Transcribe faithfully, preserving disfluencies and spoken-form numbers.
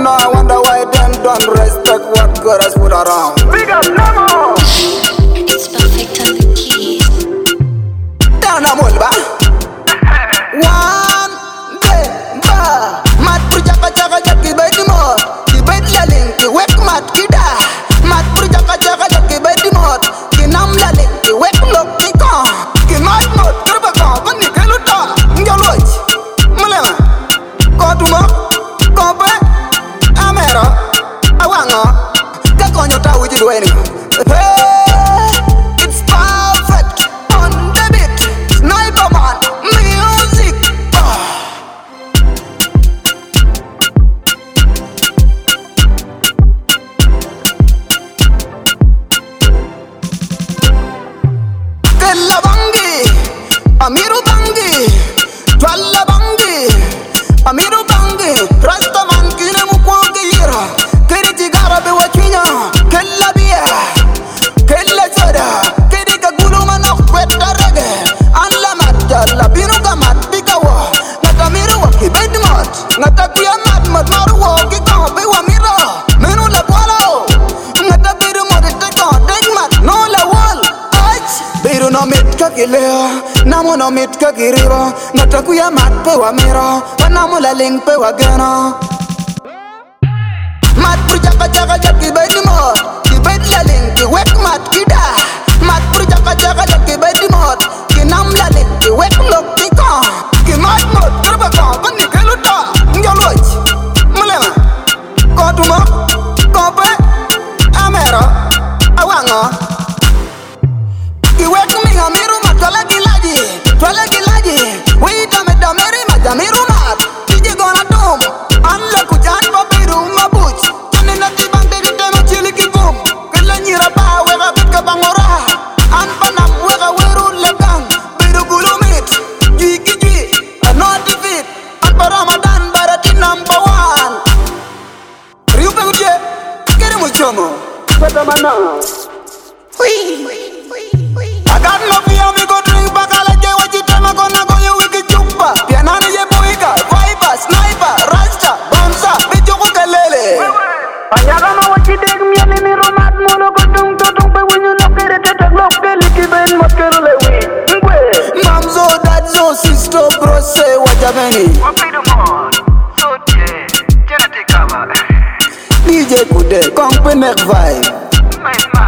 know, I wonder why them don't respect what God has put around. Big up, Nemo. It's perfect on the keys. Down a mulba. One day, ba. Mat pujaka jaka jaki bedi mo. Ki bedi laling ki wek mat kida. Mat pujaka jaka jaki bedi mo. Ki nam laling ki wek lok ki kon. Ki mat mot kerba kon kon ni keluta. Njoloj. Mulema. Kotumo. Kompe. Amero. Awango. Kakonyo ta wiji duweni. Hey, it's perfect on the beat. Sniper man, music. Ah. Kella bangi, Amiru bangi, Twalla bangi, Amiru bangi. Rasta man kine mukwangi yira. Kiri jigara be wachinya. Kella biya, kella soda. Kiri kagulu manok kweta rege. Anla matjala binu kamat bikawa. Ngata miru waki bedmat. Ngata kuya mat mat maru waki kong bewa miro. Minu la kwalo. Ngata biru modite kong degmat no la wall. Ach, biru no mit kakileo. Namu no mit kakiribo. Ngata kuya mat bewa miro. Wanamu la ling bewa geno. Mat pujaka jaka jaki bedi mo. Ki bedi laling ki wek mat kida. Mat pujaka jaka jaki bedi mo. Ki nam laling ki wek lok ki kon. Ki mat mot kerba kon kon ni keluta. Njoloj. Mulema. Kotumo. Kompe. Amero. Awango. Ki wek mi amiru mat twala gilaji. Twala gilaji. Wita me dameri ma jamiru mat. Tiji gona dum. Anla kujan pa biru mabuch. Tani na tibang degi tema chili ki boom. Kela nyira ba wega bit ka bangora. Anpa nam wega weru legang. Biru guru mit. Jui ki jui. Anoti fit. Anpa Ramadan barati number one. Riu penguje. Kere muchomo. Pata mana. I got no fear, me go drink back all the day. What you tell me gonna go you wicked chupa. Pianana ye boyka, viper, sniper, rasta, bouncer, bitch you kelele. Ayaga ma wachi deg mi ali ni romat molo ko tung to tung pe winyu no kere te te glok ke liki ben mot kere le wi. Ngwe. Mamzo, dadzo, sister, bro, say what you mean. Wapi do mon. So je. Jena te kaba. D J Kude, Kong Penek vibe. My